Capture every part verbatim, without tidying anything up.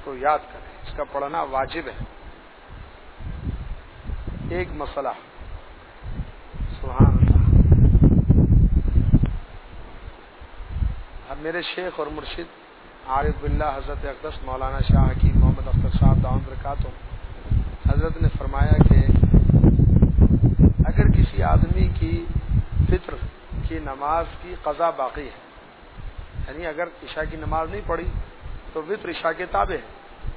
کو یاد کریں، اس کا پڑھنا واجب ہے۔ ایک مسئلہ، سبحان اللہ، اب میرے شیخ اور مرشد عارف باللہ حضرت اقدس مولانا شاہ حکیم محمد اختر صاحب دامت برکاتہ حضرت نے فرمایا کہ اگر کسی آدمی کی فطر کی نماز کی قضا باقی ہے، یعنی اگر عشاء کی نماز نہیں پڑھی تو وطر عشاء کے تابع ہے،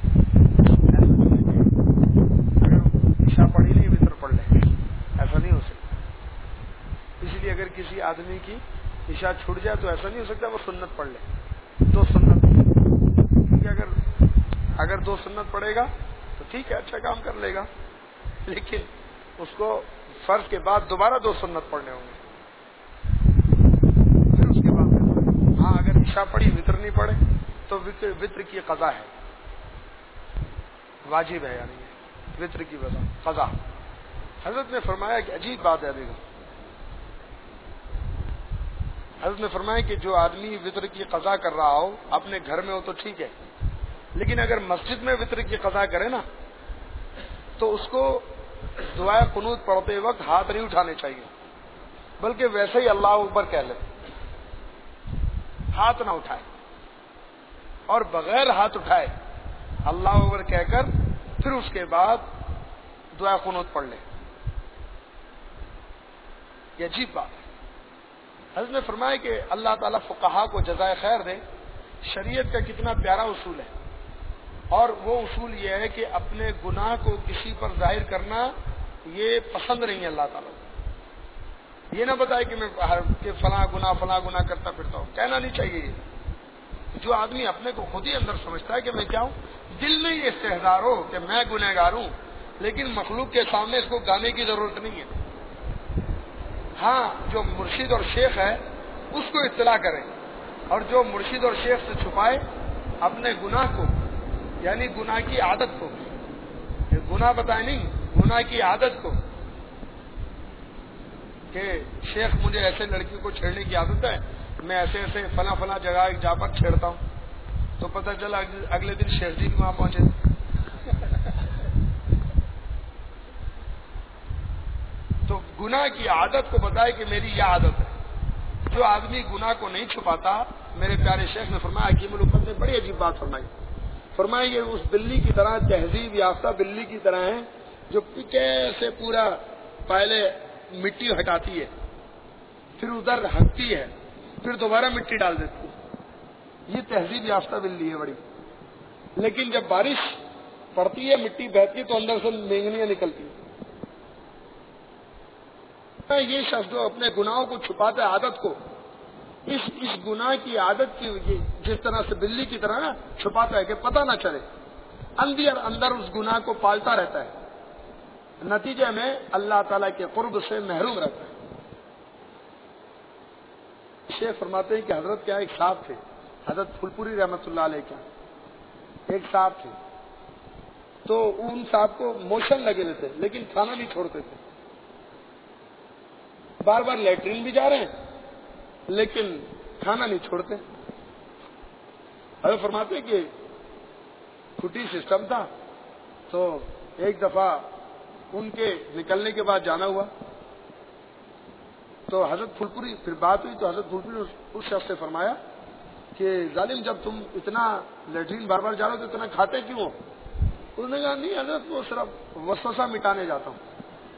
اگر عشاء پڑھی نہیں وطر پڑھ لے، ایسا نہیں ہو سکتا۔ اس لیے اگر کسی آدمی کی عشاء چھوٹ جائے تو ایسا نہیں ہو سکتا وہ سنت پڑھ لے، دو سنت، کیونکہ اگر اگر دو سنت پڑھے گا تو ٹھیک ہے، اچھا کام کر لے گا، لیکن اس کو فرض کے بعد دوبارہ دو سنت پڑھنے ہوں گے، پھر اس کے بعد ہاں اگر عشاء پڑھی وطر نہیں پڑھے تو وطر, وطر کی قضا ہے، واجب ہے، یعنی وطر کی قضا۔ حضرت نے فرمایا کہ عجیب بات ہے، ابھی حضرت نے فرمایا کہ جو آدمی وطر کی قضا کر رہا ہو اپنے گھر میں ہو تو ٹھیک ہے، لیکن اگر مسجد میں وطر کی قضا کرے نا تو اس کو دعائے قنوت پڑھتے وقت ہاتھ نہیں اٹھانے چاہیے، بلکہ ویسے ہی اللہ اکبر کہہ لے، ہاتھ نہ اٹھائے، اور بغیر ہاتھ اٹھائے اللہ اکبر کہہ کر پھر اس کے بعد دعائے قنوت پڑھ لے۔ یہ عجیب بات ہے۔ حضرت نے فرمایا کہ اللہ تعالیٰ فقہا کو جزائے خیر دے، شریعت کا کتنا پیارا اصول ہے، اور وہ اصول یہ ہے کہ اپنے گناہ کو کسی پر ظاہر کرنا یہ پسند نہیں ہے اللہ تعالیٰ کو۔ یہ نہ بتائے کہ میں کہ فلاں گناہ فلاں گناہ کرتا پھرتا ہوں، کہنا نہیں چاہیے۔ یہ جو آدمی اپنے کو خود ہی اندر سمجھتا ہے کہ میں کیا ہوں، دل میں یہ استحضار ہو کہ میں گنہگار ہوں، لیکن مخلوق کے سامنے اس کو گانے کی ضرورت نہیں ہے۔ ہاں جو مرشد اور شیخ ہے اس کو اطلاع کرے، اور جو مرشد اور شیخ سے چھپائے اپنے گناہ کو، یعنی گناہ کی عادت کو، گناہ بتائے نہیں، گناہ کی عادت کو، کہ شیخ مجھے ایسے لڑکی کو چھیڑنے کی عادت ہے، میں ایسے ایسے فلاں فلاں جگہ جا پر چھیڑتا ہوں، تو پتہ چلا اگلے دن شیخ جی بھی وہاں پہنچے۔ تو گناہ کی عادت کو بتائے کہ میری یہ عادت ہے۔ جو آدمی گناہ کو نہیں چھپاتا، میرے پیارے شیخ نے فرمایا، حکیم الامت نے بڑی عجیب بات فرمائی، فرمایا یہ اس بلی کی طرح، تہذیب یافتہ بلی کی طرح ہے جو کیسے پورا پہلے مٹی ہٹاتی ہے، پھر ادھر ہٹتی ہے، پھر دوبارہ مٹی ڈال دیتی ہے، یہ تہذیب یافتہ بلی ہے بڑی، لیکن جب بارش پڑتی ہے مٹی بہتی ہے تو اندر سے مینگنیاں نکلتی ہیں۔ یہ شخص جو اپنے گناہوں کو چھپاتا ہے عادت کو، اس اس گناہ کی عادت کی جس طرح سے بلی کی طرح نا چھپاتا ہے کہ پتہ نہ چلے، اندر اندر اس گناہ کو پالتا رہتا ہے، نتیجے میں اللہ تعالیٰ کے قرب سے محروم رہتا ہے۔ شیخ فرماتے ہیں کہ حضرت کیا ایک صاحب تھے، حضرت پھول پوری رحمۃ اللہ علیہ کیا ایک صاحب تھے، تو ان صاحب کو موشن لگے ہوئے تھے لیکن کھانا نہیں چھوڑتے تھے، بار بار لیٹرین بھی جا رہے ہیں لیکن کھانا نہیں چھوڑتے۔ حضرت فرماتے ہیں کہ کھٹی سسٹم تھا، تو ایک دفعہ ان کے نکلنے کے بعد جانا ہوا، تو حضرت پھول پوری پھر بات ہوئی تو حضرت پھول پوری اس شخص سے فرمایا کہ ظالم جب تم اتنا لیٹرین بار بار جا رہے ہو تو اتنا کھاتے کیوں ہو؟ انہوں نے کہا نہیں حضرت وہ صرف وسوسہ مٹانے جاتا ہوں۔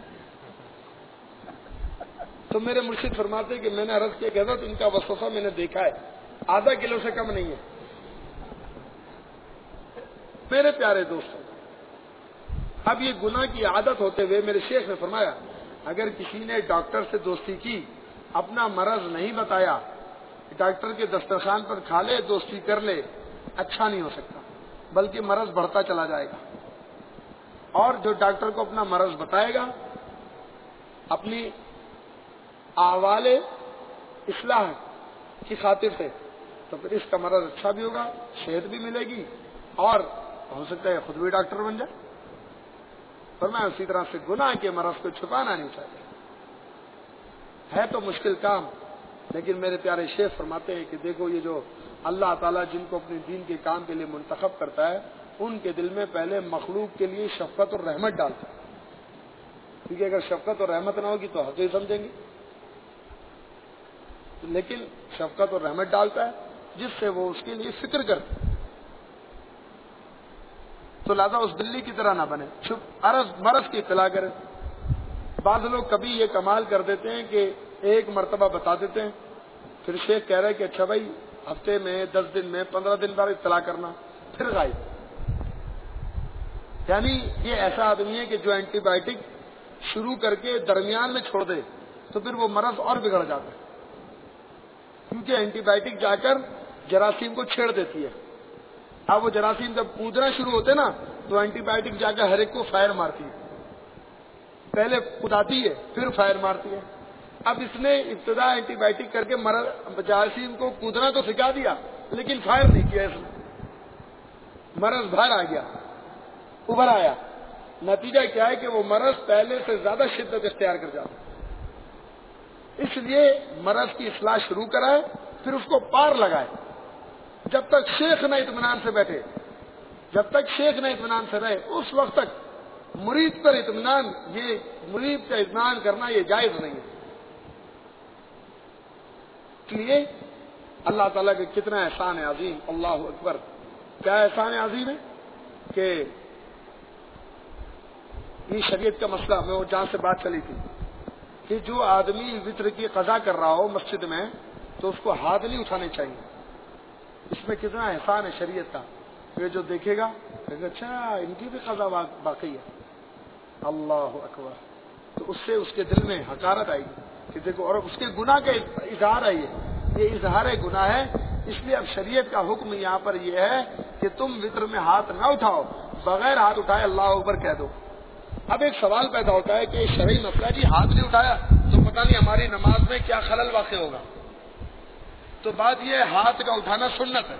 تو میرے مرشد فرماتے کہ میں نے عرض کیا کہ حضرت ان کا وسوسہ میں نے دیکھا ہے، آدھا کلو سے کم نہیں ہے۔ میرے پیارے دوستوں، اب یہ گناہ کی عادت ہوتے ہوئے میرے شیخ نے فرمایا اگر کسی نے ڈاکٹر سے دوستی کی، اپنا مرض نہیں بتایا، ڈاکٹر کے دسترخوان پر کھا لے، دوستی کر لے، اچھا نہیں ہو سکتا، بلکہ مرض بڑھتا چلا جائے گا۔ اور جو ڈاکٹر کو اپنا مرض بتائے گا اپنی احوال اصلاح کی خاطر سے، تو پھر اس کا مرض اچھا بھی ہوگا، صحت بھی ملے گی، اور ہو سکتا ہے خود بھی ڈاکٹر بن جائے۔ فرمایا اسی طرح سے گناہ کے مرض کو چھپانا نہیں چاہیے، ہے تو مشکل کام، لیکن میرے پیارے شیخ فرماتے ہیں کہ دیکھو یہ جو اللہ تعالیٰ جن کو اپنے دین کے کام کے لیے منتخب کرتا ہے ان کے دل میں پہلے مخلوق کے لیے شفقت اور رحمت ڈالتا ہے، کیونکہ اگر شفقت اور رحمت نہ ہوگی تو حقیقی سمجھیں گے، لیکن شفقت اور رحمت ڈالتا ہے جس سے وہ اس کے لیے فکر کرتا ہے. تو لہٰذا اس بلی کی طرح نہ بنے، چھپ عرض مرض کی اطلاع کرے. بعض لوگ کبھی یہ کمال کر دیتے ہیں کہ ایک مرتبہ بتا دیتے ہیں، پھر شیخ کہہ رہے کہ اچھا بھائی ہفتے میں دس دن میں پندرہ دن بعد اطلاع کرنا، پھر غائب. یعنی یہ ایسا آدمی ہے کہ جو اینٹی بایوٹک شروع کر کے درمیان میں چھوڑ دے تو پھر وہ مرض اور بگڑ جاتا ہے، کیونکہ اینٹی بایوٹک جا کر جراثیم کو چھیڑ دیتی ہے. اب وہ جراثیم جب کودنا شروع ہوتے نا تو اینٹی بایوٹک جا کر ہر ایک کو فائر مارتی ہے، پہلے کوداتی ہے پھر فائر مارتی ہے. اب اس نے ابتدا اینٹی بایوٹک کر کے جراثیم کو کودنا تو سکھا دیا لیکن فائر نہیں کیا، اس نے مرض باہر آ گیا، ابھر آیا. نتیجہ کیا ہے کہ وہ مرض پہلے سے زیادہ شدت اختیار کر جاتا ہے. اس لیے مرض کی اصلاح شروع کرائے پھر اس کو پار لگائے. جب تک شیخ نہ اطمینان سے بیٹھے، جب تک شیخ نہ اطمینان سے رہے، اس وقت تک مرید پر اطمینان، یہ مرید کا اطمینان کرنا یہ جائز نہیں ہے. اس لیے اللہ تعالیٰ کا کتنا احسان ہے عظیم، اللہ اکبر. کیا احسان عظیم ہے کہ یہ شریعت کا مسئلہ، میں وہ جہاں سے بات چلی تھی کہ جو آدمی وطر کی قضا کر رہا ہو مسجد میں تو اس کو ہاتھ نہیں اٹھانے چاہیے. اس میں کتنا احسان ہے شریعت کا. یہ جو دیکھے گا اچھا ان کی بھی قضا باقی ہے، اللہ اکبر، تو اس سے اس کے دل میں حقارت آئے گی کہ دیکھو، اور اس کے گناہ کا اظہار ہے، یہ یہ اظہار گناہ ہے. اس لیے اب شریعت کا حکم یہاں پر یہ ہے کہ تم وطر میں ہاتھ نہ اٹھاؤ، بغیر ہاتھ اٹھائے اللہ اکبر کہہ دو. اب ایک سوال پیدا ہوتا ہے کہ شرعی مسئلہ جی ہاتھ نہیں اٹھایا تو پتہ نہیں ہماری نماز میں کیا خلل واقع ہوگا. تو بات یہ ہے ہاتھ کا اٹھانا سنت ہے.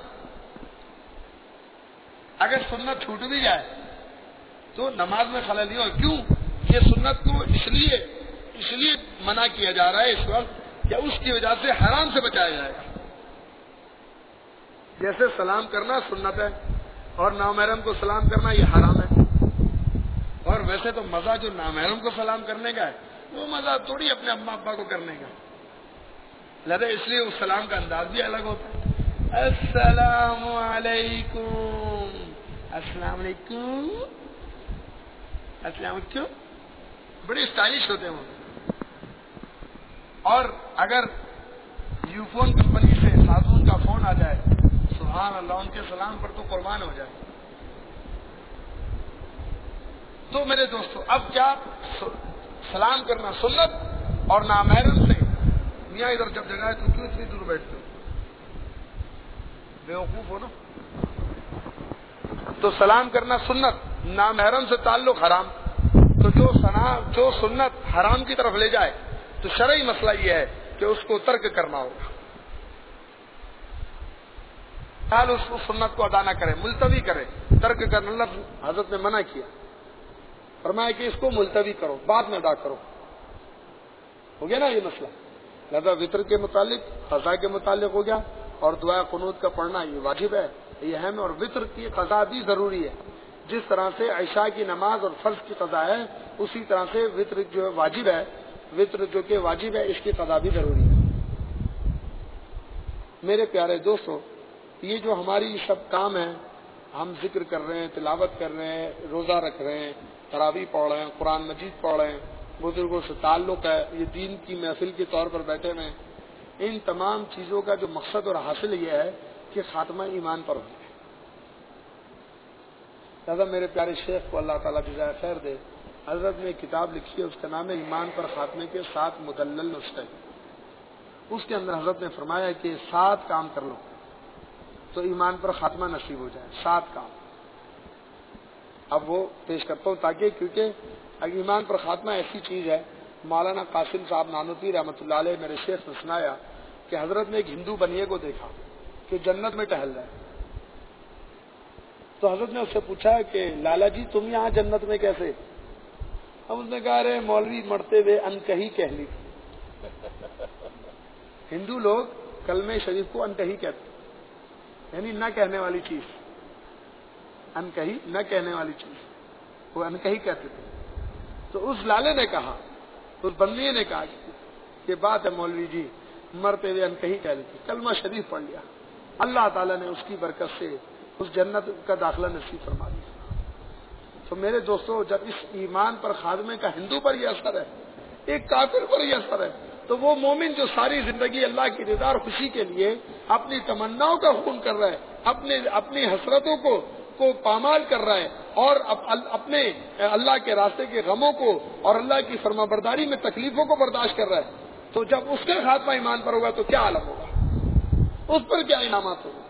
اگر سنت چھوٹ بھی جائے تو نماز میں خلل نہیں ہو. کیوں؟ یہ سنت کو اس لیے اس لیے منع کیا جا رہا ہے اس وقت کہ اس کی وجہ سے حرام سے بچایا جائے گا. جیسے سلام کرنا سنت ہے اور نامحرم کو سلام کرنا یہ حرام ہے، اور ویسے تو مزہ جو نامحرم کو سلام کرنے کا ہے وہ مزہ تھوڑی اپنے اما ابا کو کرنے کا. لہذا اس لیے اس سلام کا انداز بھی الگ ہوتا ہے. السلام علیکم، السلام علیکم، السلام علیکم، بڑے اسٹائلش ہوتے ہیں وہ. اور اگر یو فون کمپنی سے خاتون کا فون آ جائے سبحان اللہ، ان کے سلام پر تو قربان ہو جائے. تو میرے دوستو اب کیا سلام کرنا سنت اور نامحرم سے، میاں ادھر جب جگہ ہے تو کیوں اتنی دور بیٹھتے ہو، بیوقوف ہو نا. تو سلام کرنا سنت، نامحرم سے تعلق حرام. تو جو سنا جو سنت حرام کی طرف لے جائے تو شرعی مسئلہ یہ ہے کہ اس کو ترک کرنا ہوگا. حال اس سنت کو ادا نہ کرے، ملتوی کرے. ترک کرنا لفظ حضرت نے منع کیا، فرمایا کہ اس کو ملتوی کرو، بعد میں ادا کرو. ہو گیا نا یہ مسئلہ. لہذا وطر کے متعلق قضا کے متعلق ہو گیا، اور دعا قنوت کا پڑھنا یہ واجب ہے، یہ اہم ہے. اور وطر کی قضا بھی ضروری ہے. جس طرح سے عشاء کی نماز اور فرض کی قضا ہے اسی طرح سے وطر جو واجب ہے، وطر جو کہ واجب ہے اس کی قضا بھی ضروری ہے. میرے پیارے دوستو، یہ جو ہماری سب کام ہیں، ہم ذکر کر رہے ہیں، تلاوت کر رہے ہیں، روزہ رکھ رہے ہیں، تراویح پڑھ رہے ہیں، قرآن مجید پڑھ رہے ہیں، بزرگوں سے تعلق ہے، یہ دین کی محفل کے طور پر بیٹھے ہوئے ہیں، ان تمام چیزوں کا جو مقصد اور حاصل یہ ہے کہ خاتمہ ایمان پر ہو جائے. لہٰذا میرے پیارے شیخ کو اللہ تعالیٰ جزائے خیر دے، حضرت نے کتاب لکھی ہے، اس کا نام ہے ایمان پر خاتمے کے سات مدلل نسخے. اس کے اندر حضرت نے فرمایا کہ سات کام کر لو تو ایمان پر خاتمہ نصیب ہو جائے. سات کام اب وہ پیش کرتا ہوں تاکہ، کیونکہ ایمان پر خاتمہ ایسی چیز ہے. مولانا قاسم صاحب نانوتوی رحمۃ اللہ علیہ میرے شیخ نے سنایا کہ حضرت نے ایک ہندو بنیے کو دیکھا کہ جنت میں ٹہل رہا ہے. تو حضرت نے اس سے پوچھا کہ لالا جی تم یہاں جنت میں کیسے؟ ہم اس نے کہا رہے مولوی مرتے ہوئے انکہی کہہ لی. ہندو لوگ کلمہ شریف کو انکہی کہتے ہیں. یعنی نہ کہنے والی چیز، انکہی نہ کہنے والی چیز، وہ انکہی کہتے تھے. تو اس لالے نے کہا، اس بندی نے کہا کہ بات ہے مولوی جی، مرتے ہوئے انکہی کہہ لیتی، کلمہ شریف پڑھ لیا، اللہ تعالیٰ نے اس کی برکت سے اس جنت کا داخلہ نصیب فرما دیا. تو میرے دوستو، جب اس ایمان پر خادمے کا ہندو پر یہ اثر ہے، ایک کافر پر یہ اثر ہے، تو وہ مومن جو ساری زندگی اللہ کی رضا اور خوشی کے لیے اپنی تمناؤں کا خون کر رہا ہے، اپنے اپنی حسرتوں کو کو پامال کر رہا ہے، اور اپنے اللہ کے راستے کے غموں کو اور اللہ کی فرما برداری میں تکلیفوں کو برداشت کر رہا ہے، تو جب اس کا خاتمہ ایمان پر ہوگا تو کیا عالم ہوگا، اس پر کیا انعامات ہوگا.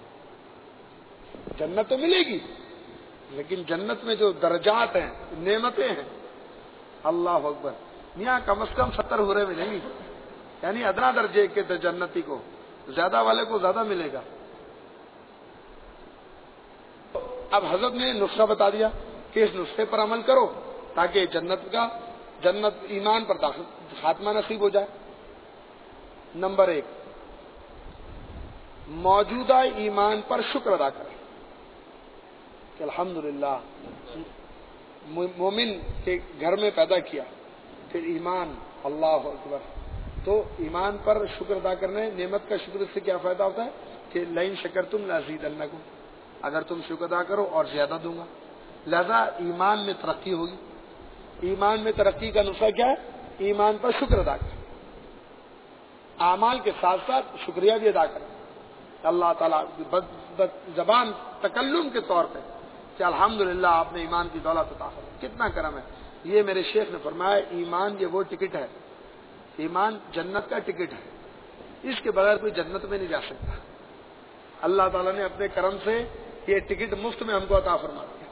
جنت تو ملے گی، لیکن جنت میں جو درجات ہیں، نعمتیں ہیں، اللہ اکبر. یہاں کم از کم ستر ہورے ملیں گی، یعنی ادنا درجے کے جنتی کو، زیادہ والے کو زیادہ ملے گا. اب حضرت نے نسخہ بتا دیا کہ اس نسخے پر عمل کرو تاکہ جنت کا جنت ایمان پر داخل خاتمہ نصیب ہو جائے. نمبر ایک، موجودہ ایمان پر شکر ادا کریں کہ الحمدللہ مومن کے گھر میں پیدا کیا، پھر ایمان، اللہ اکبر. تو ایمان پر شکر ادا کرنے، نعمت کا شکر سے کیا فائدہ ہوتا ہے کہ لئن شکرتم لازیدنکم، اگر تم شکر ادا کرو اور زیادہ دوں گا. لہذا ایمان میں ترقی ہوگی. ایمان میں ترقی کا نسخہ کیا ہے؟ ایمان پر شکر ادا کریں، اعمال کے ساتھ ساتھ شکریہ بھی ادا کریں. اللہ تعالیٰ زبان تکلم کے طور پہ کہ الحمدللہ آپ نے ایمان کی دولت عطا فرمائی، کتنا کرم ہے. یہ میرے شیخ نے فرمایا، ایمان یہ وہ ٹکٹ ہے، ایمان جنت کا ٹکٹ ہے، اس کے بغیر کوئی جنت میں نہیں جا سکتا. اللہ تعالیٰ نے اپنے کرم سے یہ ٹکٹ مفت میں ہم کو عطا فرما دیا،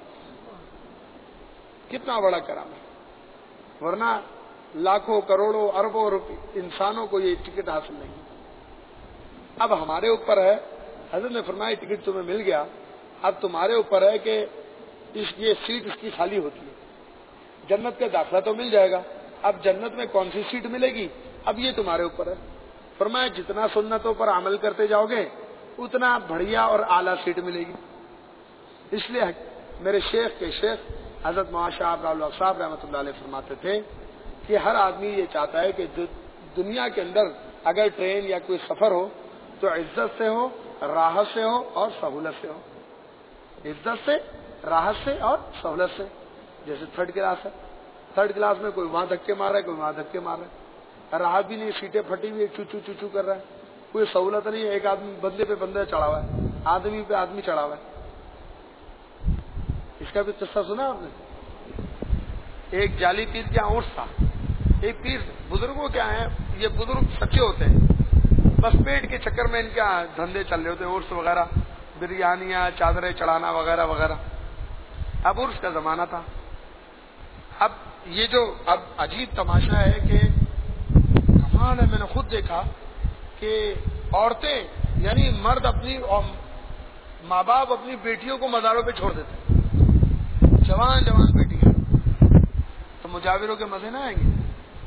کتنا بڑا کرم ہے. ورنہ لاکھوں کروڑوں اربوں روپے انسانوں کو یہ ٹکٹ حاصل نہیں. اب ہمارے اوپر ہے، حضرت نے فرمایا ٹکٹ تمہیں مل گیا، اب تمہارے اوپر ہے کہ اس یہ سیٹ اس کی خالی ہوتی ہے. جنت کا داخلہ تو مل جائے گا، اب جنت میں کون سی سیٹ ملے گی اب یہ تمہارے اوپر ہے. فرمایا جتنا سنتوں پر عمل کرتے جاؤ گے اتنا بڑھیا اور اعلیٰ سیٹ ملے گی. اس لیے میرے شیخ کے شیخ حضرت معاشہ اللہ صاحب رحمۃ اللہ علیہ فرماتے تھے کہ ہر آدمی یہ چاہتا ہے کہ دنیا کے اندر اگر ٹرین یا کوئی سفر ہو تو عزت سے ہو، راحت سے ہو اور سہولت سے ہو. عزت سے، راحت سے اور سہولت سے. جیسے تھرڈ کلاس ہے، تھرڈ کلاس میں کوئی وہاں دھکے مار رہا ہے، کوئی وہاں دھکے مار رہا ہے، راحت بھی نہیں، سیٹیں پھٹی ہوئی، چوچو چوچو کر رہا ہے، کوئی سہولت نہیں ہے. ایک آدمی بندے پہ بندہ چڑھا ہوا ہے، آدمی پہ آدمی چڑھا ہوا ہے. اس کا بھی قصہ سنا آپ نے؟ ایک جعلی پیر کیا اونٹ تھا. ایک پیر، بزرگوں کیا ہیں، یہ بزرگ سچے ہوتے ہیں، بس پیٹ کے چکر میں ان کے دھندے چل رہے ہوتے ہیں، عرس وغیرہ، بریانیاں، چادریں چڑھانا وغیرہ وغیرہ. اب عرس کا زمانہ تھا. اب یہ جو اب عجیب تماشا ہے کہ کمال ہے، میں نے خود دیکھا کہ عورتیں یعنی مرد اپنی ماں باپ اپنی بیٹیوں کو مزاروں پہ چھوڑ دیتے، جوان جوان بیٹیاں، تو مجاوروں کے مزے نہ آئیں گے.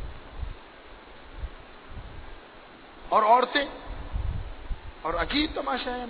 اور عورتیں، اور عجیب تماشا ہے.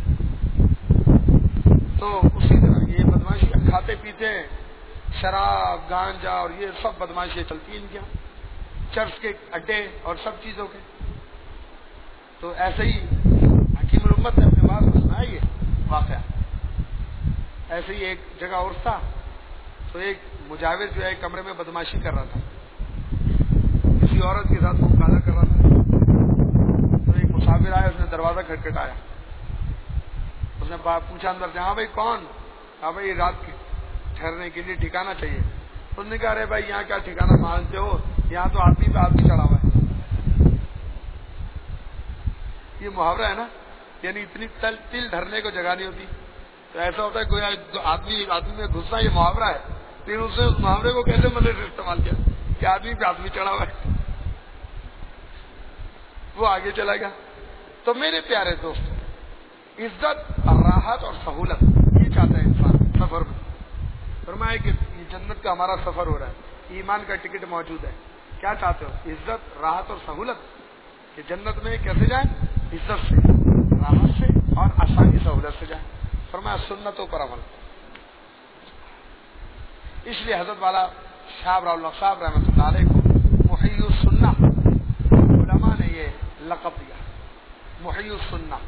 تو اسی طرح یہ بدماشی کھاتے پیتے ہیں، شراب، گانجا اور یہ سب بدماشیاں چلتی ہیں ان کے یہاں، چرس کے اڈے اور سب چیزوں کے. تو ایسے ہی حکیم الامت نے اپنے بعد میں سنایا یہ واقعہ. ایسے ہی ایک جگہ اور تھا، تو ایک مجاور جو ہے کمرے میں بدماشی کر رہا تھا، کسی عورت کے ساتھ مقابلہ کر رہا تھا. تو ایک مسافر آیا، اس نے دروازہ کھٹکھٹایا، اس نے پوچھا اندر سے، ہاں بھائی کون؟ ہاں بھائی رات کے ٹھہرنے کے لیے ٹھکانا چاہیے. اس نے کہا ارے بھائی یہاں کیا ٹھکانا مانگتے ہو، یہاں تو آدمی پہ آدمی چڑھا ہوا ہے. یہ محاورہ ہے نا، یعنی اتنی تل تل دھرنے کو جگہ نہیں ہوتی. تو ایسا ہوتا ہے کوئی آدمی آدمی میں گھسنا، یہ محاورہ ہے. پھر اس نے اس محاورے کو کیسے مطلب استعمال کیا کہ آدمی پہ آدمی چڑھا ہوا ہے. وہ آگے چلا گیا. تو میرے پیارے دوست، عزت، راحت اور سہولت یہ چاہتا ہے انسان سفر میں. فرمایا کہ یہ جنت کا ہمارا سفر ہو رہا ہے، ایمان کا ٹکٹ موجود ہے، کیا چاہتے ہو؟ عزت، راحت اور سہولت. کہ جنت میں کیسے جائیں؟ عزت سے، راحت سے اور آسانی سہولت سے جائیں. فرمایا سنتوں پر عمل. اس لیے حضرت والا شاہ اللہ صاحب رحمۃ اللہ علیہ کو محی السنہ علماء نے یہ لقب دیا. محی السنہ،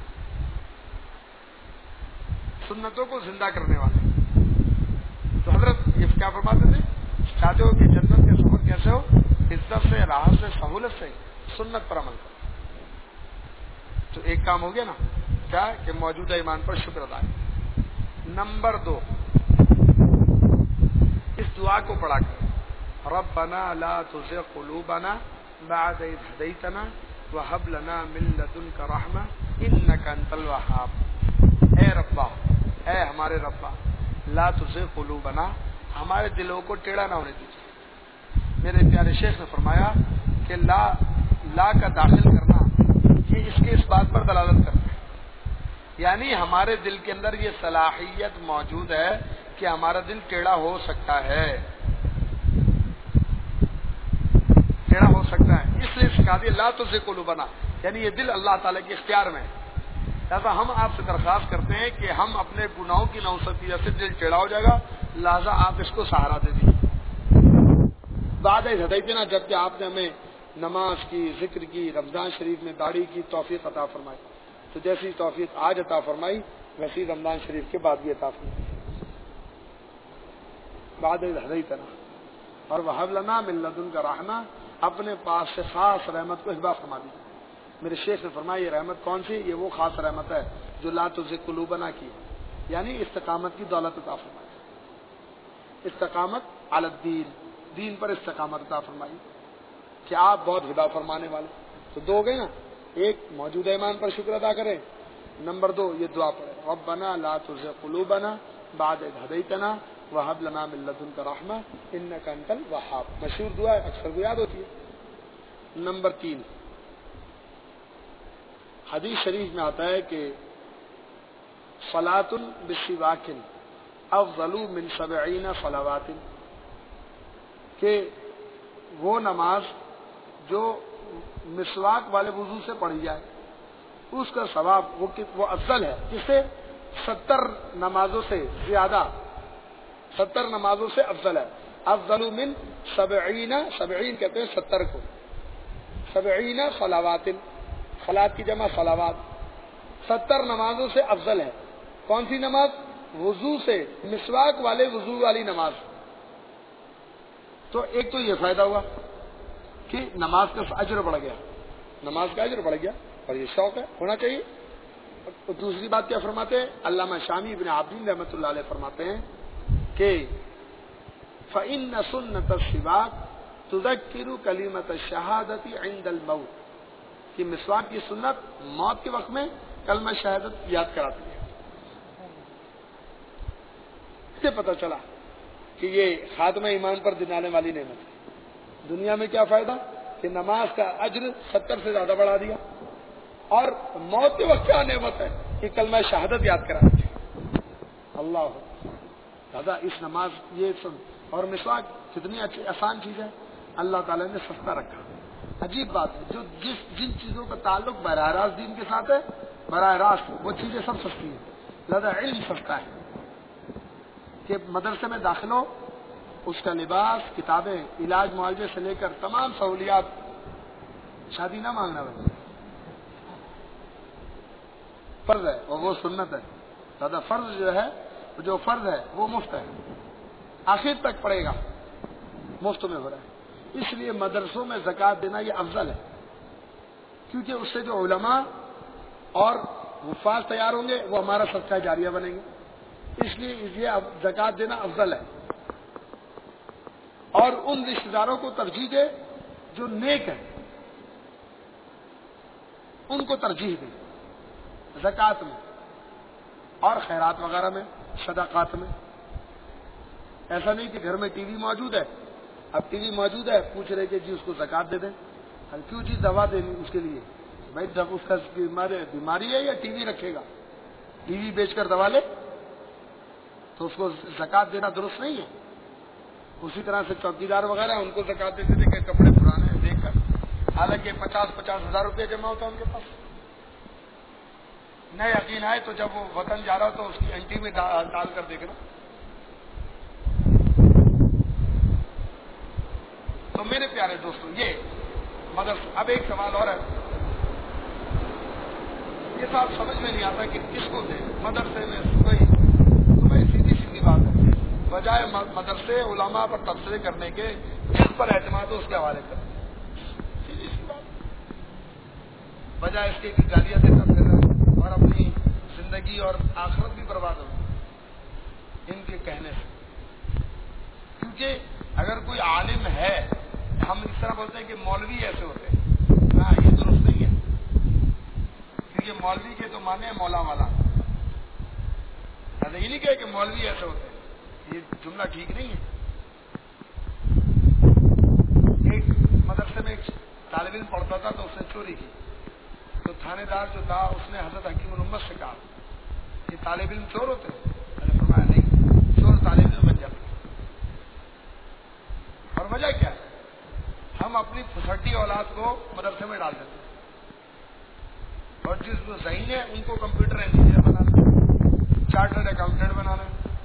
سنتوں کو زندہ کرنے والے. تو حضرت یہ کیا فرماتے تھے؟ چاہتے ہو کہ جنت کے سفر کیسے ہو؟ عزت سے، راحت سے، سہولت سے، سنت پر عمل کرو. تو ایک کام ہو گیا نا، کیا کہ موجودہ ایمان پر شکر ادا ہے. نمبر دو، اس دعا کو پڑھا کر ربنا لا تزغ قلوبنا بعد إذ هديتنا وهب لنا من لدنك رحمة إنك أنت الوهاب. اے ربا، اے ہمارے ربا، لا تزغ قلوبنا، ہمارے دلوں کو ٹیڑھا نہ ہونے دیجیے. میرے پیارے شیخ نے فرمایا کہ لا لا کا داخل کرنا یہ اس کے اس بات پر دلالت کرتا ہے، یعنی ہمارے دل کے اندر یہ صلاحیت موجود ہے کہ ہمارا دل ٹیڑھا ہو سکتا ہے، ٹیڑھا ہو سکتا ہے. اس لیے سکھا دیا لا تزغ قلوبنا، یعنی یہ دل اللہ تعالیٰ کے اختیار میں ہے. لہٰذا ہم آپ سے درخواست کرتے ہیں کہ ہم اپنے گناہوں کی نوسط کی وجہ سے دل ٹیڑھا ہو جائے گا، لہٰذا آپ اس کو سہارا دے دیجیے. بعد ہدایتنا، جبکہ آپ نے ہمیں نماز کی، ذکر کی، رمضان شریف میں داڑھی کی توفیق عطا فرمائی. تو جیسی توفیق آج عطا فرمائی ویسی رمضان شریف کے بعد بھی عطا فرمائی. بعد ہدایتنا اور وہب لنا من لدنک رحمہ، اپنے پاس سے خاص رحمت کو ہبا فرما دیجیے. میرے شیخ نے فرمایا یہ رحمت کون سی؟ یہ وہ خاص رحمت ہے جو لا تزغ قلوبنا کی، یعنی استقامت کی دولت عطا فرمائی. استقامت علی الدین، دین پر استقامت عطا فرمائی کہ آپ بہت ہدا فرمانے والے. تو دو گئے نا، ایک موجودہ ایمان پر شکر ادا کریں، نمبر دو یہ دعا پڑھیں ربنا لا تزغ قلوبنا بعد إذ هديتنا وهب لنا من لدنك رحمة إنك أنت الوهاب. مشہور دعا ہے، اکثر کو یاد ہوتی ہے. نمبر تین، حدیث شریف میں آتا ہے کہ صلاۃ بسواک افضل من سبعین صلوات، کہ وہ نماز جو مسواک والے وضو سے پڑھی جائے اس کا ثواب وہ وہ افضل ہے، جس سے ستر نمازوں سے زیادہ، ستر نمازوں سے افضل ہے. افضل من سبعین، سبعین کہتے ہیں ستر کو، سبعین صلوات، صلات کی جمع صلوات، ستر نمازوں سے افضل ہے. کون سی نماز؟ وضو سے، مسواک والے وضو والی نماز. تو ایک تو یہ فائدہ ہوا کہ نماز کا اجر بڑھ گیا، نماز کا اجر بڑھ گیا اور یہ شوق ہے، ہونا چاہیے. اور دوسری بات کیا فرماتے ہیں علامہ شامی ابن عابدین رحمۃ اللہ علیہ فرماتے ہیں کہ فإن سنة السواک تذکر کلمۃ الشہادۃ عند الموت، کہ مسواک کی سنت موت کے وقت میں کلمہ شہادت یاد کراتی ہے. اس سے پتہ چلا کہ یہ خاتمہ ایمان پر دلانے والی نعمت ہے. دنیا میں کیا فائدہ کہ نماز کا اجر ستر سے زیادہ بڑھا دیا، اور موت کے وقت کیا نعمت ہے کہ کلمہ شہادت یاد کراتی ہے. اللہ دادا اس نماز یہ سن اور مسواک کتنی اچھی آسان چیز ہے، اللہ تعالیٰ نے سستا رکھا. عجیب بات ہے، جو جس جن چیزوں کا تعلق براہ راست دین کے ساتھ ہے، براہ راست وہ چیزیں سب سستی ہیں. لہذا علم سستا ہے کہ مدرسے میں داخل ہو، اس کا لباس، کتابیں، علاج معالجے سے لے کر تمام سہولیات، شادی نہ مانگنا بھائی فرض ہے اور وہ سنت ہے. لہذا فرض جو ہے، جو فرض ہے وہ مفت ہے، آخر تک پڑے گا، مفت میں ہو رہا ہے. اس لیے مدرسوں میں زکوٰۃ دینا یہ افضل ہے، کیونکہ اس سے جو علماء اور حفاظ تیار ہوں گے وہ ہمارا صدقہ جاریہ بنیں گے. اس لیے یہ زکوٰۃ دینا افضل ہے. اور ان رشتہ داروں کو ترجیح دے جو نیک ہیں، ان کو ترجیح دے زکوٰۃ میں اور خیرات وغیرہ میں، صدقات میں. ایسا نہیں کہ گھر میں ٹی وی موجود ہے، اب ٹی وی موجود ہے پوچھ رہے کہ جی اس کو زکوٰۃ دے دیں. کیوں جی دوا دینی اس کے لیے؟ بھائی جب اس کا بیماری ہے یا ٹی وی رکھے گا؟ ٹی وی بیچ کر دوا لے تو اس کو زکوٰۃ دینا درست نہیں ہے. اسی طرح سے چوکیدار وغیرہ ان کو زکوٰۃ دیتے تھے کہ کپڑے پرانے ہیں دیکھ کر، حالانکہ پچاس پچاس ہزار روپے جمع ہوتا ہے ان کے پاس. نہ یقین آئے تو جب وہ وطن جا رہا ہو تو اس کی اینٹی میں ڈال کر دیکھنا. تو میرے پیارے دوستوں یہ مدرسہ. اب ایک سوال اور ہے، یہ صاحب سمجھ میں نہیں آتا کہ کس کو دے مدرسے میں کوئی تمہیں سیدھی سیدھی بات ہے، بجائے مدرسے علماء پر تبصرے کرنے کے جس پر اعتماد ہو اس کے حوالے کر، سیدھی سی بات، بجائے اس کے کہ گالیاں دیتا پھر اور اپنی زندگی اور آخرت بھی برباد ہو ان کے کہنے سے. کیونکہ اگر کوئی عالم ہے، ہم اس طرح بولتے ہیں کہ مولوی ایسے ہوتے ہیں، ہاں یہ درست نہیں ہے، کیونکہ مولوی کے تو مانے مولا والا. یہ نہیں کہے کہ مولوی ایسے ہوتے ہیں، یہ جملہ ٹھیک نہیں ہے. ایک مدرسے میں ایک طالب علم پڑھتا تھا تو اس نے چوری کی، تو تھانے دار جو تھا اس نے حضرت حکیم الامت سے کہا کہ طالب علم چور ہوتے ہیں؟ میں نے فرمایا نہیں، چور طالب علم بن جاتا. اور وجہ کیا ہے؟ ہم اپنی پھسٹی اولاد کو مدرسے میں ڈال دیتے ہیں، اور جس جو ذہین ہے ان کو کمپیوٹر انجینئر بنانا، چارٹرڈ اکاؤنٹنٹ بنانا.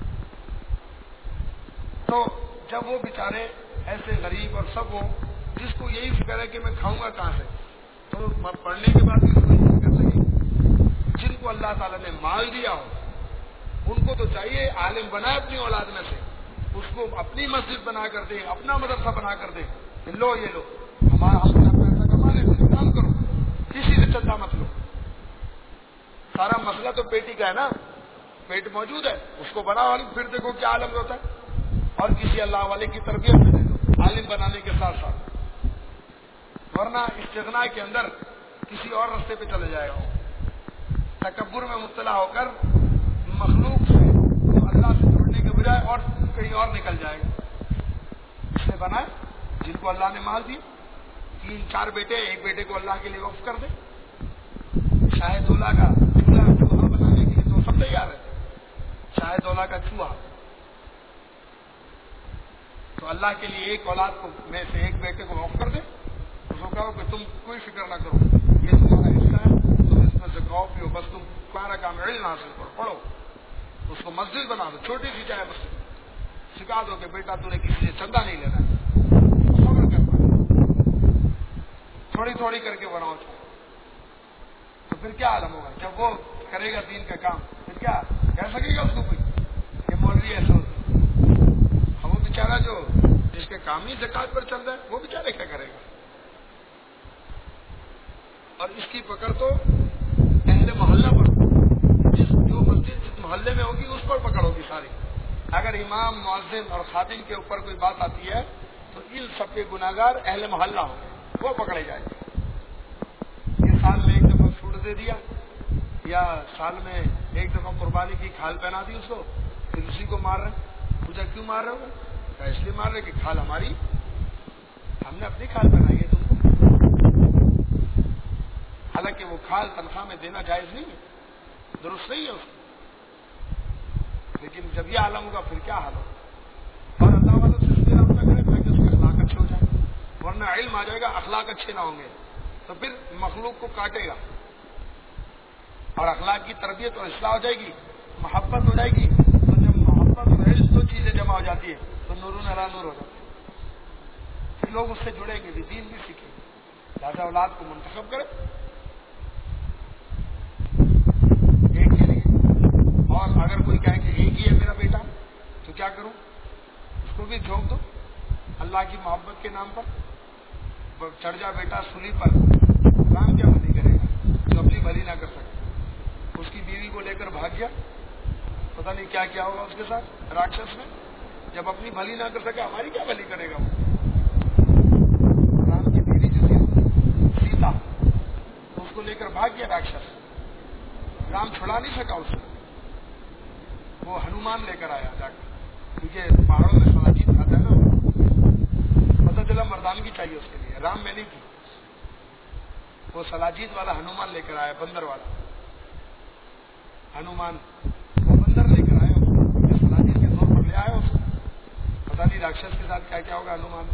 تو جب وہ بیچارے ایسے غریب اور سب وہ جس کو یہی فکر ہے کہ میں کھاؤں گا کہاں سے، تو پڑھنے کے بعد بھی اس کو نہیں کر سکے. جن کو اللہ تعالیٰ نے مال دیا ہو ان کو تو چاہیے عالم بنائے اپنی اولاد میں سے، اس کو اپنی مسجد بنا کر دے، اپنا مدرسہ بنا کر دے. لو یہ لو ہمارا ہم پیسہ کما لیں، کچھ کام کرو، کسی سے چندہ مت لو. سارا مسئلہ تو پیٹی کا ہے نا، پیٹ موجود ہے اس کو بناؤ، پھر دیکھو کیا عالم ہوتا ہے. اور کسی اللہ والے کی تربیت میں دے دو عالم بنانے کے ساتھ ساتھ، ورنہ استغنا کے اندر کسی اور راستے پہ چلے جائے گا. تکبر میں مبتلا ہو کر مخلوق سے اللہ سے جڑنے کے بجائے اور کہیں اور نکل جائے گا. اس نے بنائے جن کو اللہ نے مال دی، تین چار بیٹے، ایک بیٹے کو اللہ کے لیے وقف کر دے. شاہ دولہ کا چولہا چوہا بنانے کے لیے تو سب تیار ہے، شاہ دولہ کا چوہا. تو اللہ کے لیے ایک اولاد کو میں سے ایک بیٹے کو وقف کر دے، اس کو کہو کہ تم کوئی فکر نہ کرو، یہ تمہارا حصہ ہے، تم اس میں سے کھاؤ پیو، بس تم تمہارا کام علم حاصل کرو، پڑھو. اس کو مسجد بنا دو، چھوٹی سی چاہے مسجد، سکھا دو کہ بیٹا تو نے کسی سے چندہ نہیں لینا ہے، صبر کر پائے، تھوڑی تھوڑی کر کے بناؤ. تو پھر کیا عالم ہوگا جب وہ کرے گا دین کا کام؟ پھر کیا کہہ سکے گا اس کو کوئی کہ مولوی ایسا ہوتا ہے؟ اور وہ بیچارہ جو جس کے کام ہی زکات پر چل رہا ہے وہ بیچارے کیا کرے گا؟ اور اس کی پکڑ تو اہل محلہ پر، جس جو مسجد جس محلے میں ہوگی اس پر پکڑ ہوگی ساری. اگر امام مؤذن اور خادم کے اوپر کوئی بات آتی ہے تو ان سب کے گناہگار اہل محلہ ہوں گے، وہ پکڑے جائیں گے. یہ سال میں ایک دفعہ چھوٹ دے دیا، یا سال میں ایک دفعہ قربانی کی کھال پہنا دی اس کو، پھر اسی کو مار رہے. پوچھا کیوں مار رہے ہو؟ کہا اس لیے مار رہے کہ کھال ہماری، ہم نے اپنی کھال پہنائی ہے تم کو. حالانکہ وہ کھال تنخواہ میں دینا جائز نہیں ہے، درست نہیں ہے اس کو. لیکن جب یہ عالم ہوگا پھر کیا حال ہوگا؟ اور اللہ والوں سے استعمال نہ کرے تاکہ اس کے اخلاق اچھے ہو جائے، ورنہ علم آ جائے گا اخلاق اچھے نہ ہوں گے تو پھر مخلوق کو کاٹے گا. اور اخلاق کی تربیت اور اصلاح ہو جائے گی، محبت ہو جائے گی. تو جب محبت اور علم دو چیزیں جمع ہو جاتی ہے تو نور علی نور ہو جاتا ہے، پھر لوگ اس سے جڑیں گے بھی، دین بھی سیکھیں گے. لہٰذا اولاد کو منتخب کرے ایک کے لیے. اور اگر کوئی کہے کہ ایک ہی ہے میرا بیٹا تو کیا کروں؟ اس کو بھی جھونک دو اللہ کی محبت کے نام پر. چڑھ جا بیٹا سولی پر، کام کیا بھلی کرے گا جو اپنی بھلی نہ کر سکے. اس کی بیوی کو لے کر بھاگ گیا، پتہ نہیں کیا کیا ہوگا اس کے ساتھ راکشس میں. جب اپنی بھلی نہ کر سکے ہماری کیا بھلی کرے گا وہ؟ رام کی بیوی جو تھی سیتا، اس کو لے کر بھاگ گیا راکشس. رام چھڑا نہیں سکا اس کو، وہ ہنومان لے کر آیا جا کر، کیونکہ پہاڑوں میں سلاجید کھاتا ہے نا، پتہ چلا مردانگی چاہیے اس کے لیے، رام میں نہیں تھی. وہ سلاجید والا ہنومان لے کر آیا، بندر والا ہنومان، وہ بندر لے کر آیا، سلاجید کے طور پر لے آیا اس کو. پتہ نہیں راکشس کے ساتھ کیا کیا ہوگا ہنومان.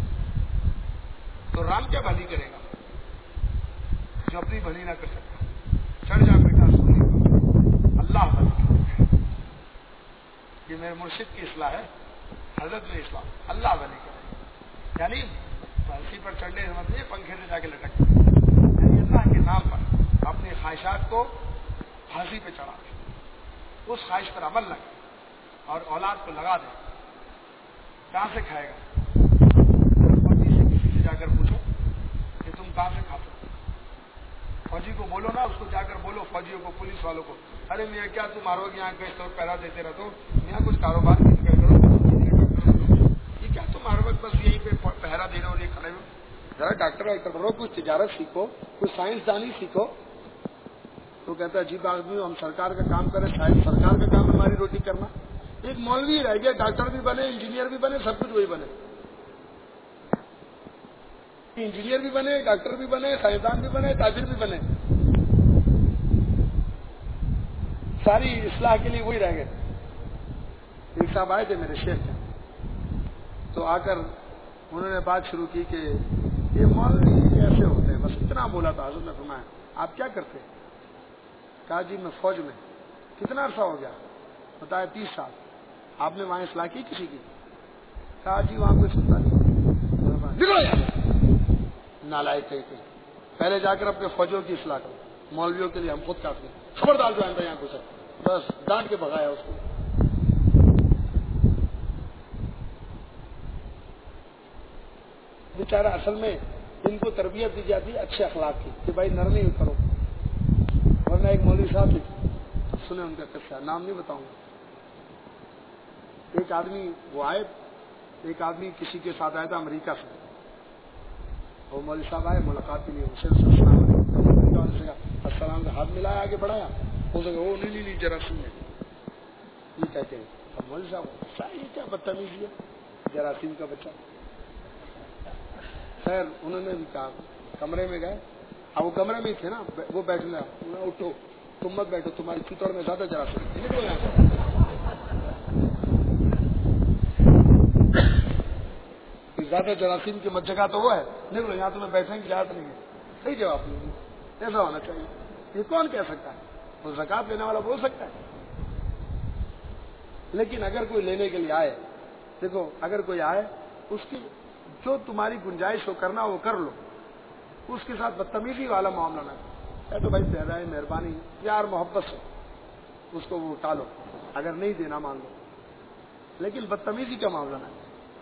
تو رام کیا بھلی کرے گا جو اپنی بھلی نہ کر سکتا؟ چڑھ جا بیٹا سولی اللہ ولی کرے. یہ میرے مرشد کی اصلاح ہے، حضرت میں اسلام اللہ ولی کرے. یعنی پھانسی پر چڑھنے سے مطلب پنکھے سے جا کے لٹک، یعنی اللہ کے نام پر اپنی خواہشات کو پھانسی پہ چڑھا دے، اس خواہش پر عمل نہ کرے اور اولاد کو لگا دے. کہاں سے کھائے گا؟ فوجی سے کسی سے جا کر پوچھو کہ تم کہاں سے کھاتے ہو. فوجی کو بولو نا، اس کو جا کر بولو، فوجیوں کو، پولیس والوں کو، ارے میاں کیا تم آرو یہاں کے طور پیرا دیتے رہتے ہو، یہاں کچھ کاروبار نہیں کر کرو، یہ کیا تم ہر وقت بس یہیں پہ پہرا دے رہے ہو، یہ کھڑے ہو. ذرا ڈاکٹر وائٹر بنو، کچھ تجارت سیکھو، کچھ سائنسدانی سیکھو. تو کہتا ہے عجیب آدمی ہم سرکار کا کام کریں، شاید سرکار کا کام ہماری روٹی کرنا. ایک مولوی رہ گیا، ڈاکٹر بھی بنے، انجینئر بھی بنے، سب کچھ وہی بنے. انجینئر بھی بنے، ڈاکٹر بھی بنے، سائنسدان بھی بنے، تاجر بھی بنے، ساری اصلاح کے لیے وہی رہ گئے. ایک صاحب آئے تھے میرے شیخ کے، تو آ کر انہوں نے بات شروع کی کہ یہ مولوی ایسے ہوتے ہیں. بس اتنا بولا تھا. حضرت نے فرمایا آپ کیا کرتے ہیں؟ کہا جی میں فوج میں. کتنا عرصہ ہو گیا؟ بتایا تیس سال. آپ نے وہاں اصلاح کی کسی کی؟ کہا جی وہاں کوئی سنتا نہیں. نکلو یہاں، نالائق ہے کہ پہلے جا کر اپنے فوجوں کی اصلاح کرو. مولویوں کے لیے ہم خود کافی ہیں. خبردار جو آئندہ یہاں گھسے. بس ڈانٹ کے بھگایا اس کو. بیچارہ اصل میں ان کو تربیت دی جاتی ہے اچھے اخلاق کی کہ بھائی نرمی کرو. ورنہ ایک مولوی صاحب تھے، سنیں ان کا قصہ، نام نہیں بتاؤں گا. ایک آدمی وہ آئے، ایک آدمی کسی کے ساتھ آیا تھا امریکہ سے. وہ مولوی صاحب آئے، ملاقات کے لیے اسے السلام کا ہاتھ ملایا، آگے بڑھایا. ہو سکے وہ نہیں نہیں ذرا سنیں یہ کہتے ہیں. اب مولوی صاحب یہ کیا بدتمیزی ہے، جراثیم کا بچہ. خیر انہوں نے بھی کہا، کمرے میں گئے. اب وہ کمرے میں ہی تھے نا، وہ بیٹھنا، اٹھو تم مت بیٹھو، تمہاری چتوڑ میں زیادہ جراثیم. زیادہ جراثیم کی مت جگہ تو وہ ہے، نکلو یہاں تمہیں بیٹھنے کی اجازت نہیں ہے. صحیح جواب نہیں. ایسا ہونا چاہیے. یہ کون کہہ سکتا ہے؟ وہ زکات لینے والا بول سکتا ہے. لیکن اگر کوئی لینے کے لیے آئے، دیکھو اگر کوئی آئے، اس کی جو تمہاری گنجائش ہو کرنا وہ کر لو. اس کے ساتھ بدتمیزی والا معاملہ نہ کرو. تو بھائی پیدائش مہربانی پیار محبت سے اس کو وہ ٹالو، اگر نہیں دینا مان لو، لیکن بدتمیزی کا معاملہ نہ کرو.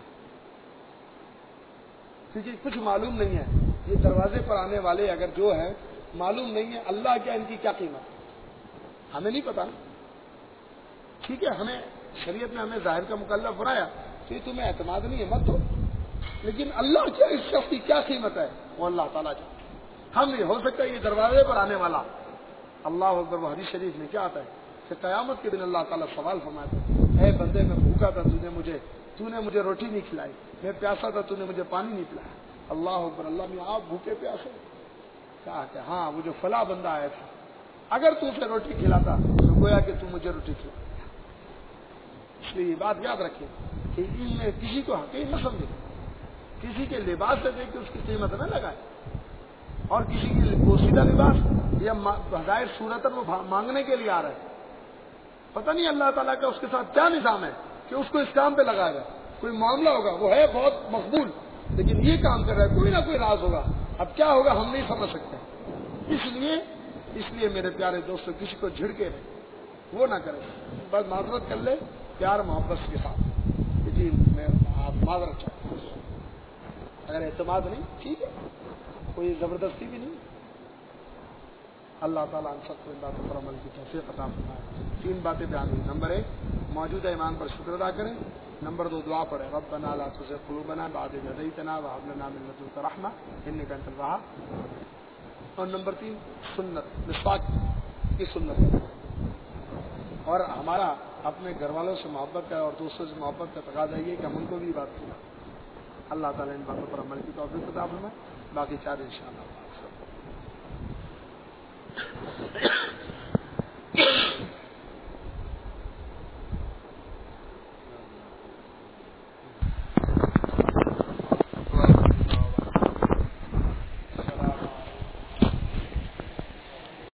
کیونکہ کچھ معلوم نہیں ہے یہ دروازے پر آنے والے اگر جو ہے معلوم نہیں ہے اللہ کیا ان کی کیا قیمت ہے، ہمیں نہیں پتا. ٹھیک ہے، ہمیں شریعت نے ہمیں ظاہر کا مکلف بنایا کہ تمہیں اعتماد نہیں ہے مت دو، لیکن اللہ کیا اس شخص کی کیا قیمت ہے وہ اللہ تعالیٰ جانتا. ہم نہیں ہو سکتا یہ دروازے پر آنے والا. اللہ اکبر. وہ حدیث شریف میں کیا آتا ہے کہ قیامت کے دن اللہ تعالیٰ سوال فرماتا ہے، اے بندے میں بھوکا تھا، تو نے مجھے تو نے مجھے روٹی نہیں کھلائی، میں پیاسا تھا، تو نے مجھے پانی نہیں پلایا. اللہ اکبر. اللہ میں آپ بھوکے پیاسے؟ کہا کہ ہاں وہ جو فلاں بندہ آیا تھا، اگر تو اسے روٹی کھلاتا تو گویا کہ تو مجھے روٹی کھلا. اس لیے یہ بات یاد رکھیں کہ ان میں کسی کو حقیر نہ سمجھے، کسی کے لباس سے دیکھ کے اس کی قیمت نہ لگائے، اور کسی کی پوشیدہ لباس یا بظاہر صورت وہ مانگنے کے لیے آ رہا ہے. پتہ نہیں اللہ تعالیٰ کا اس کے ساتھ کیا نظام ہے کہ اس کو اس کام پہ لگائے گا. کوئی معاملہ ہوگا وہ ہے بہت مقبول، لیکن یہ کام کر رہا ہے، کوئی نہ کوئی راز ہوگا. اب کیا ہوگا ہم نہیں سمجھ سکتے. اس لیے اس لیے میرے پیارے دوستوں کسی کو جھڑکے وہ نہ کرے، بس معذرت کر لے پیار محبت کے ساتھ. جی میں آپ معذرت چاہتا ہوں. اگر اعتماد نہیں ٹھیک ہے، کوئی زبردستی بھی نہیں. اللہ تعالیٰ ہم سب کو ان باتوں پر عمل کی توفیق عطا فرمائے. تین باتیں بیان ہوئی. نمبر ایک، موجودہ ایمان پر شکر ادا کریں. نمبر دو، دعا پڑھیں ربنا لا تزغ قلوبنا بعد إذ هديتنا وهب لنا من لدنك رحمة إنك أنت الوهاب. اور نمبر تین، سنت مسواک کی سنت. اور ہمارا اپنے گھر والوں سے محبت کا اور دوستوں سے محبت کا تقاضا یہ کہ ہم ان کو بھی بات کی. اللہ تعالیٰ ان باتوں پر عمل کی توفیق عطا فرمائے. باقی چار انشاءاللہ.